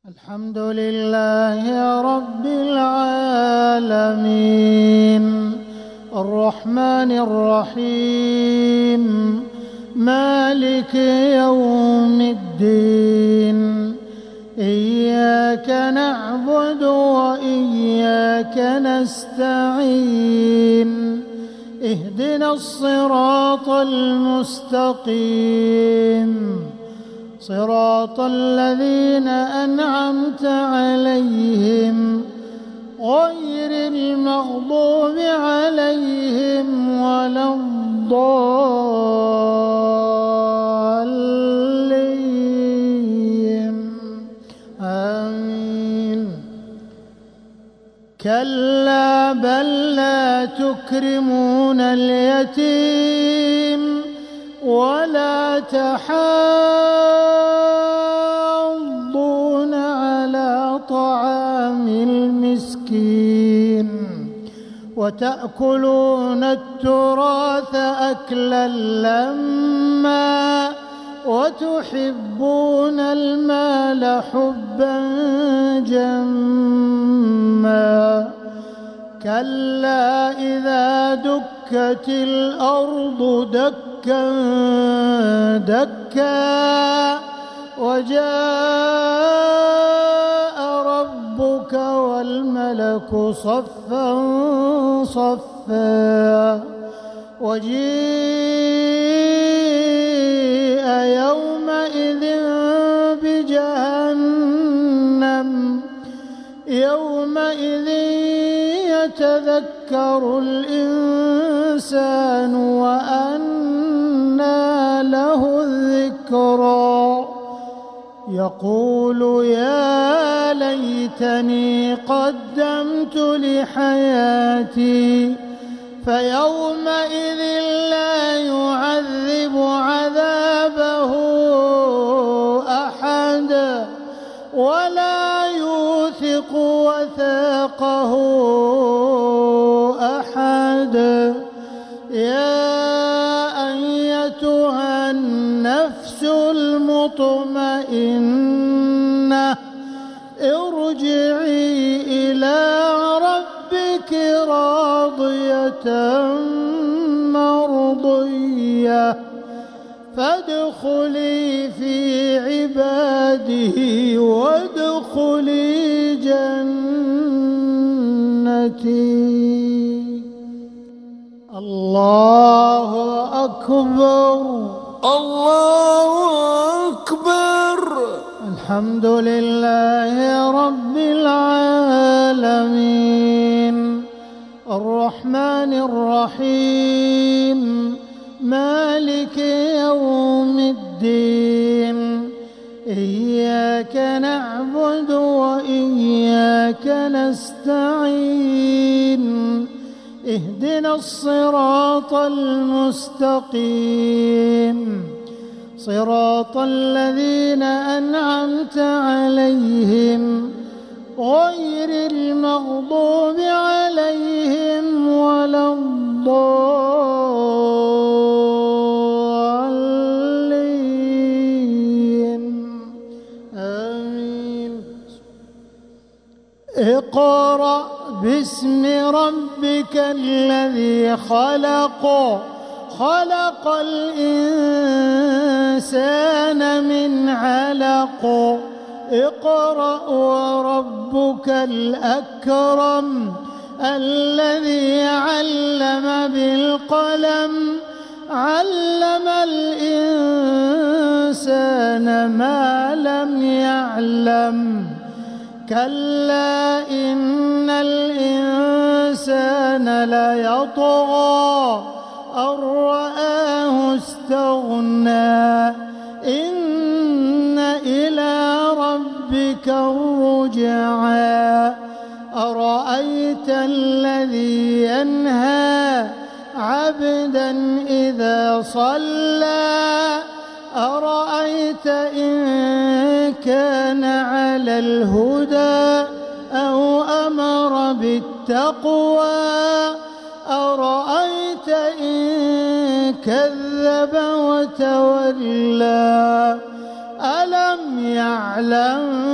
الحمد لله رب العالمين الرحمن الرحيم مالك يوم الدين إياك نعبد وإياك نستعين اهدنا الصراط المستقيم صراط الذين أنعمت عليهم غير المغضوب عليهم ولا الضالين آمين. كلا بل لا تكرمون اليتيم ولا تحاضون على طعام المسكين وتأكلون التراث أكلا لما وتحبون المال حبا جما كلا إذا دكت الأرض دكا دكا وجاء ربك والملك صفا صفا وجيء يومئذ بجهنم يومئذ يتذكر الإنسان وأنى له الذكرى يقول يا ليتني قدمت لحياتي فيومئذ لا يعذب عذابه أحد ولا يوثق وثاقه أحد. يا أيتها النفس المطمئنة ارجعي إلى ربك راضية مرضية فادخلي في عباده وادخلي جنتي. الله أكبر الله أكبر. الحمد لله رب العالمين الرحمن الرحيم مالك يوم الدين إياك نعبد وإياك نستعين اهدنا الصراط المستقيم صراط الذين أنعمت عليهم غير المغضوب عليهم ولا الضالين آمين. اقرأ باسم ربك الذي خلق خلق الإنسان من علق اقرأ وربك الأكرم الذي علم بالقلم علم الإنسان ما لم يعلم كلا إن الإنسان ليطغى أن رآه استغنى إن إلى ربك الرجعى أرأيت الذي ينهى عبدا إذا صلى أرأيت إن كان على الهدى أو أمر بالتقوى أرأيت إن كذب وتولى ألم يعلم